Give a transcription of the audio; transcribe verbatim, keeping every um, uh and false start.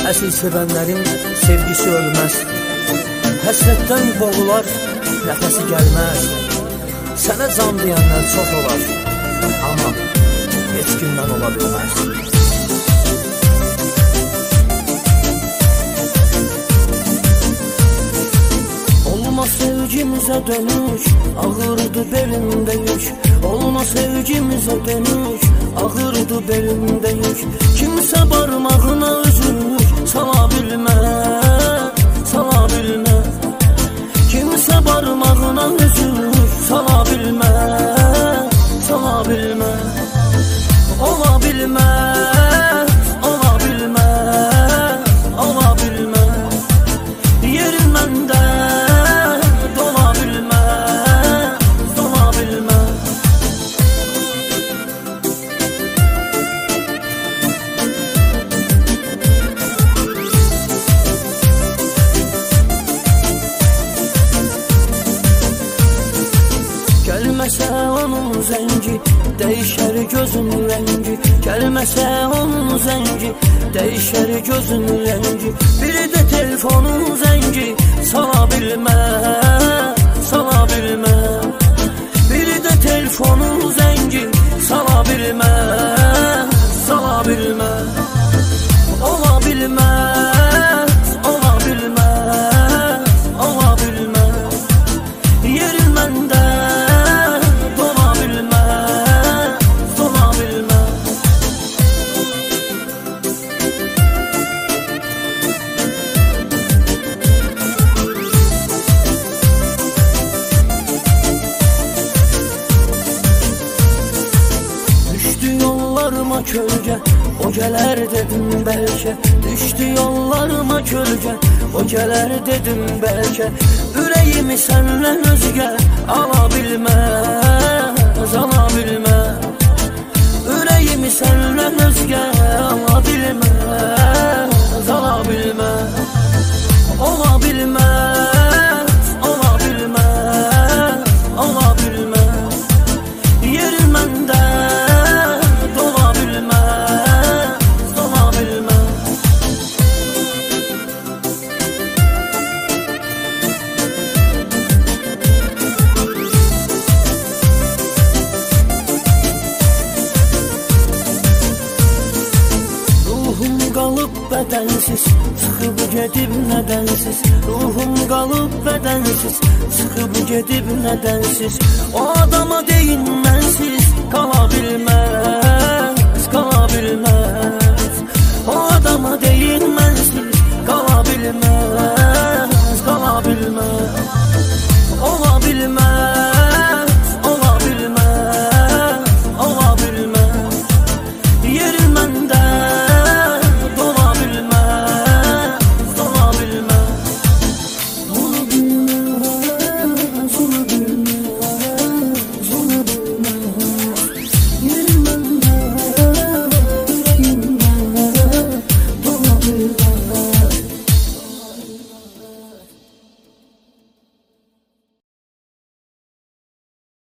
Əsl sevənlərin sevgisi ölməz. Həsrətdən boğular, nəfəsi gəlməz. Sənə can deyənlər çox olar, amma heç gündən ola bilməz. Olma sevgimizə dönüş, ağırdı belimdə yük. Olma sevgimizə dönüş, ağırdı belimdə yük. Kimsə barmağına üzülmüş, sala bilməz, sala bilməz. Kimsə barmağına üzülmüş, sala bilməz, sala bilməz. Ola bilməz, ola bilməz, ola bilməz. Yerin məndə dola bilməz, dola bilməz. Gəlməsə onun zəngi, dəyişər gözün rəngi. Gəlməsə onun zəngi, dəyişər gözün rəngi. Biri də telefonun zəngi, sala bilməz, sala bilməz. Biri də telefonun zəngi, sala bilməz, sala bilməz. Ola bilməz, ola bilməz, ola bilməz. Yerin məndə kölgə, o gələr dedim bəlkə. Düşdü yollarıma kölgə, o gələr dedim bəlkə. Ürəyimi səndən özgə ala bilməz, ala bilməz. Ürəyimi səndən özgə ala bilməz, ala bilməz. Ola bilməz, ola bilməz, ola bilməz. Yerin məndə qalıb bədənsiz, çıxıb gedib nədənsiz. Ruhum qalıb bədənsiz, çıxıb gedib nədənsiz. O adama deyin mənsiz, qala bilməz, qala bilməz.